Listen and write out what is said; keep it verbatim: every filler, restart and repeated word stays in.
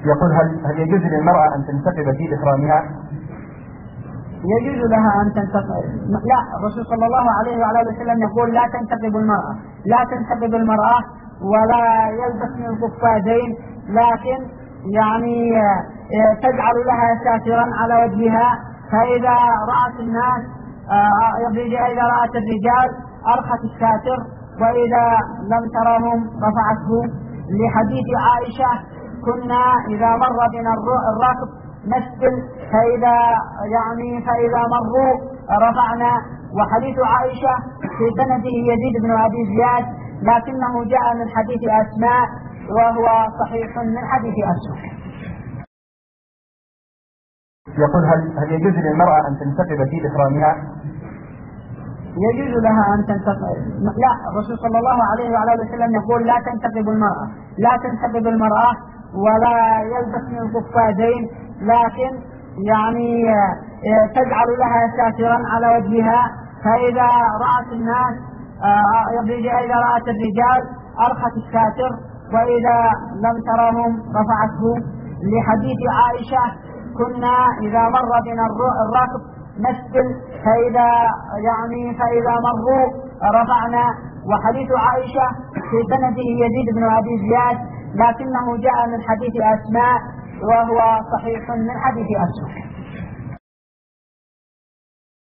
يقول هل هل يجوز للمرأة أن تنتقب في إحرامها؟ يجوز لها أن تنتقب. لا، الرسول صلى الله عليه وعلى اله وسلم يقول لا تنتقب المرأة، لا تنتقب المرأة ولا يلبس من القفازين، لكن يعني تجعل لها ساترا على وجهها، فإذا رأت الناس إذا رأت الرجال أرخت الساتر، وإذا لم ترهم رفعته، لحديث عائشة كنا إذا مر بنا الركب نسبل فإذا يعني فإذا مروا رفعنا. وحديث عائشة في سنده يزيد بن أبي زياد، لكنه جاء من حديث أسماء وهو صحيح من حديث أسماء. يقول هل هل يجوز للمرأة أن تنتقب في إحرامها؟ يجوز لها أن تنتقب. لا، الرسول صلى الله عليه وعلى اله وسلم يقول لا تنتقب المرأة، لا تنتقب المرأة ولا يلبس من القفازين، لكن يعني تجعل لها ساترا على وجهها، فإذا رأت الناس إذا رأت الرجال أرخت الساتر، وإذا لم ترهم رفعته، لحديث عائشة كنا إذا مر بنا الركب نسبل فإذا يعني فإذا مروا رفعنا. وحديث عائشة في سنده يزيد بن أبي زياد، لكنه جاء من حديث أسماء وهو صحيح من حديث أسماء.